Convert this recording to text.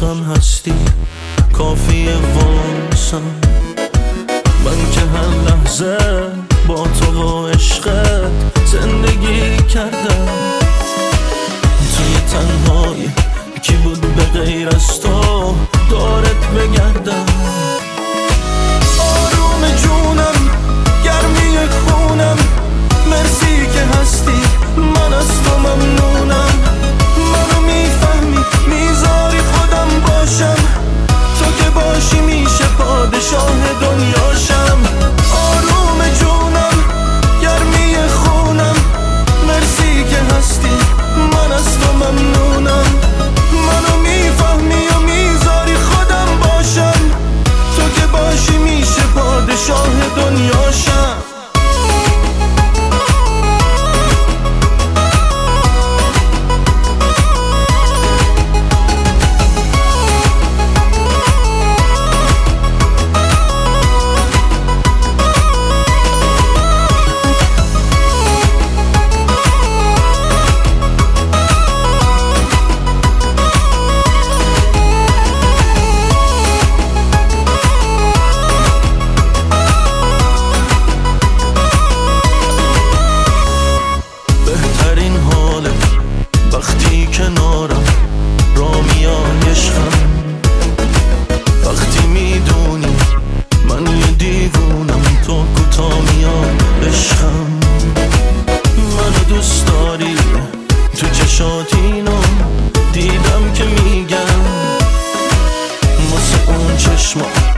عشقم هستی کافیه واسم. من که هر لحظه با تو و عشقت زندگی کردم. توی تنهایی کی بود به غیر از تو دارت بگردم. آروم جونم گرمی خونم مرسی که هستی من از تو ممنونم. منو میفهمی میذاری خودم باشم تو که باشی میشه پادشاه دنیاشم. آروم جونم گرمی خونم مرسی که هستی من از تو ممنونم. منو میفهمی و میذاری خودم باشم تو که باشی میشه پادشاه دنیاشم. وقتی کنارم را میای عشقم. وقتی میدونی من یه دیوونم تو کوتا میای عشقم. منو دوست داری تو چشات اینو دیدم که میگم واسه اون چشمات